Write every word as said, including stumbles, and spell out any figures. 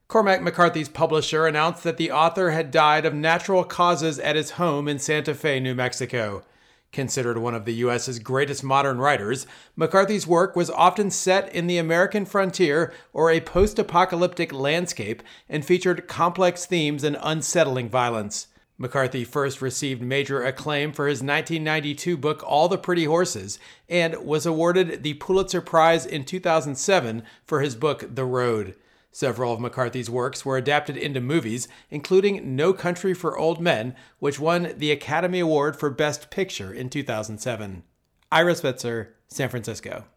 Cormac McCarthy's publisher announced that the author had died of natural causes at his home in Santa Fe, New Mexico. Considered one of the U S's greatest modern writers, McCarthy's work was often set in the American frontier or a post-apocalyptic landscape and featured complex themes and unsettling violence. McCarthy first received major acclaim for his nineteen ninety-two book All the Pretty Horses and was awarded the Pulitzer Prize in two thousand seven for his book The Road. Several of McCarthy's works were adapted into movies, including No Country for Old Men, which won the Academy Award for Best Picture in two thousand seven. Ira Spitzer, San Francisco.